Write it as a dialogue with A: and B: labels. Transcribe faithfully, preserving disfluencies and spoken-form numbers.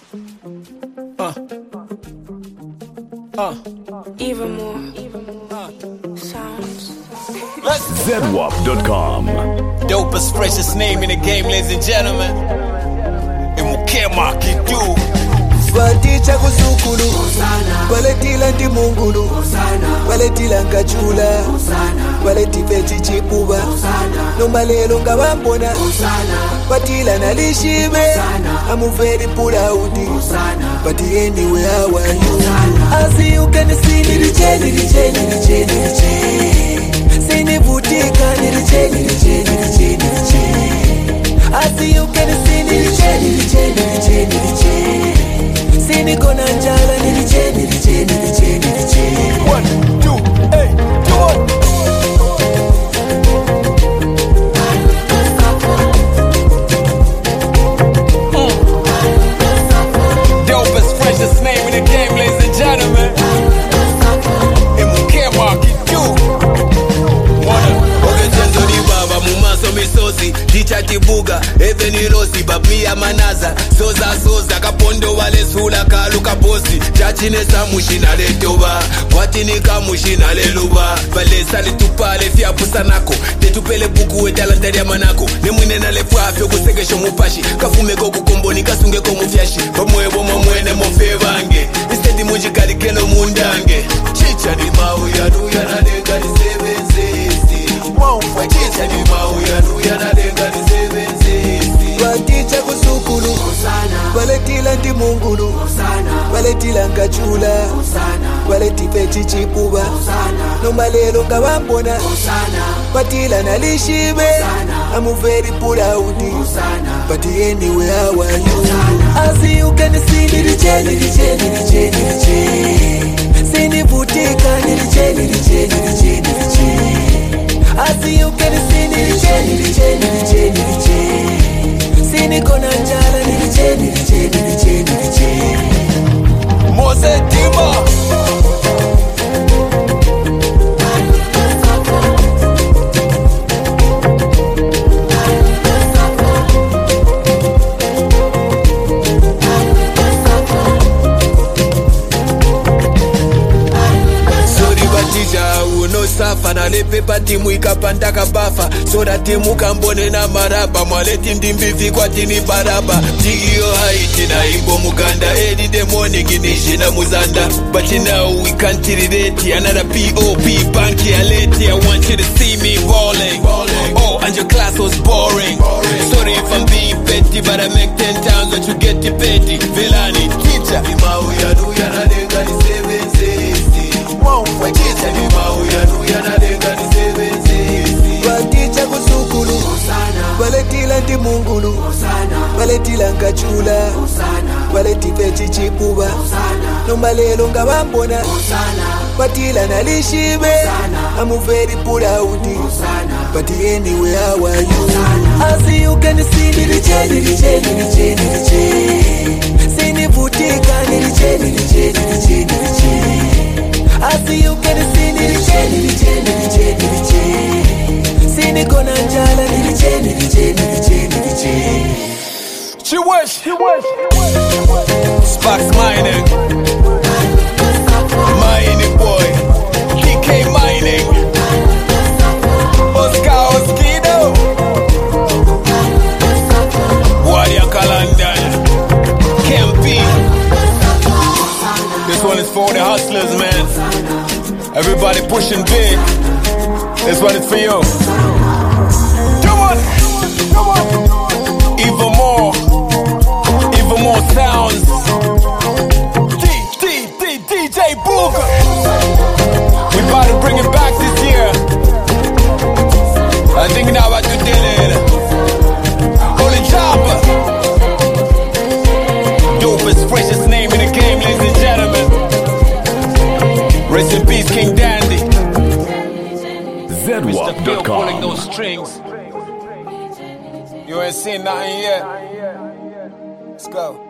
A: Uh. Uh.
B: Even more. Uh. Sounds.
C: Z W A P dot com.
A: Dopest, freshest name in the game, ladies and gentlemen. Emukema Kidu.
D: Swaticha kuzukulu Waletila ndi mungulu Waletila nkachula Waletipe chichipuba Nomalelo nga wambona Watila nalishibe I'm very proud. But anyway how are you? I see you can see niliche niliche niliche niliche Sini vutika niliche niliche niliche niliche I see you can see niliche niliche niliche niliche Sini kona njala niliche niliche niliche niliche
A: One, two, hey, two, one. Dopest, freshest name in the game, ladies and gentlemen. Emukema Kidu.
E: Ogenzo ni baba mumaso misosi Dichati buga, even irosi Babia manaza, soza soza Kapondo wale sula kaluka bosi Chachine sa mushina le toba Watini ka mushina le luba Vale sali tupale fia pusanako Tetupele buku we talantari ya manako Nemwine na le fwafyo kusegesho mupashi Kafume koku komboni kasunge komu fyashi Bamwebo mamwene mofevange Istedi mujikali kelo mundange Chicha ni mau ya nuya na denga ni sebenzesi Chicha ni mau ya nuya na denga ni sebenzesi
D: Waticha kusukulu Waletila ndi mungulu Waletila nkachula Waletipe chichipuba Nomalelo nga wambona Watila nalishibe I'm very proud. But anyway how are you? I see you can see niliche niliche niliche niliche Sini vutika niliche niliche niliche niliche I see you can see niliche niliche niliche niliche Sini kona njala niliche niliche niliche niliche
A: Mose Tima.
E: Safa na lepepa timu ikapanda kabafa Soda timu kambone na maraba Mwaleti ndimbivi kwa tini baraba Jigio haiti na imbo muganda Edi demoni ginishi na muzanda But now we can't relate Another P O P banky aleti I want you to see me balling Oh, and your class was boring Sorry if I'm being petty But I make ten times what you get to petty Vilani, teacher Imau ya nuya na denga ni seven sixty Chicha ni mau ya nuya na denga ni seven sixty
D: Waticha kusukulu Waletila ndi mungulu Waletila nkachula Waletipe chichipuba Nomalelo nga wambona Watila nalishibe I'm very proud. But anyway how are you? I see you can see niliche niliche niliche niliche Sini vutika niliche niliche niliche niliche I see you can see niliche niliche niliche niliche Sini kona njala niliche niliche niliche niliche
A: She wish, she wish, Sparks Mining, Mining boy, D K Mining, Oscar Oskido, Wadia Kalandana, Kempi. This one is for the hustlers, man. Everybody pushing big. This one is for you. Come on, come on. Even more, even more sounds. D, D, D, D J Booga. We about to bring it back this year. I think now about to deal it. Holy Chopper. Dopest, freshest name in the game, ladies and gentlemen. Rest in peace, King Dandy.
C: Z W A P dot com.
A: Pulling those strings. You ain't seen nothing yet. Let's go.